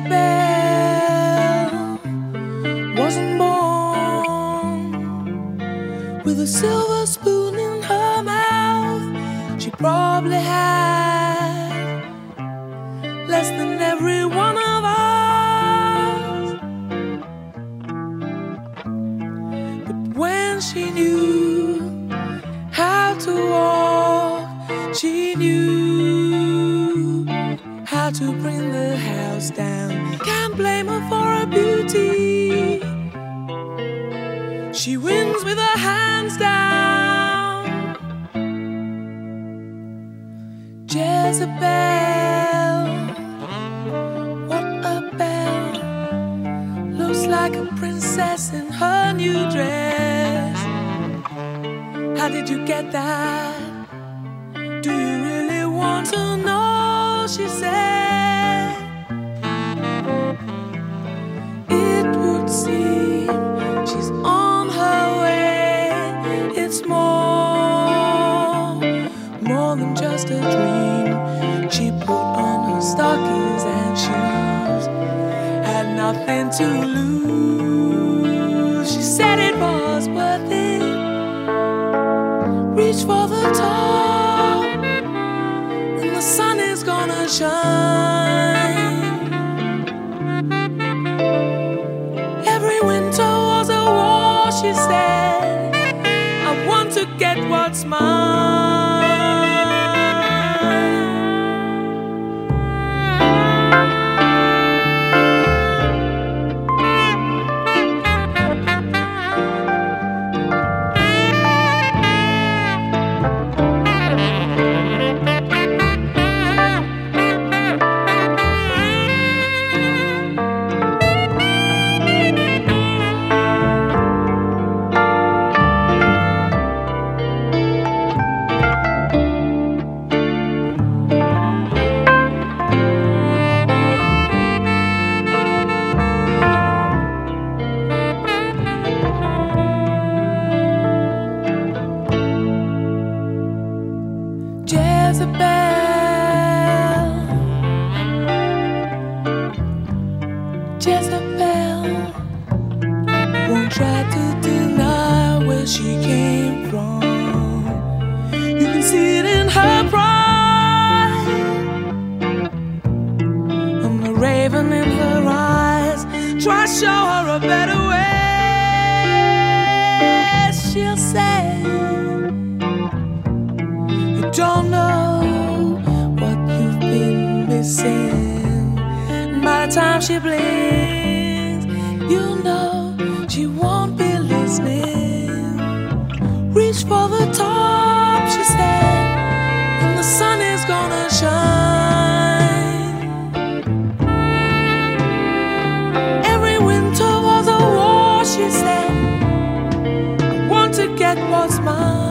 wasn't born with a silver spoon in her mouth. She probably had less than every one of us. But when she knew how to walk, she knew how to bring the house down. Can't blame her for her beauty. She wins with her hands down. Jezebel, what a belle. Looks like a princess in her new dress. How did you get that? Do you really want to know? She said. It would seem she's on her way. It's more than just a dream. She put on her stockings and shoes, had nothing to lose. She said it was worth it. Reach for the top, and the sun is gonna shine. Every winter was a war, she said. I want to get what's mine. Jezebel won't try to deny where she came from. You can see it in her pride, and the raven in her eyes. Try to show her a better way. She'll say, you don't know what you've been missing. By the time she blinks, you know she won't be listening. Reach for the top, she said, and the sun is gonna shine. Every winter was a war, she said. I want to get what's mine.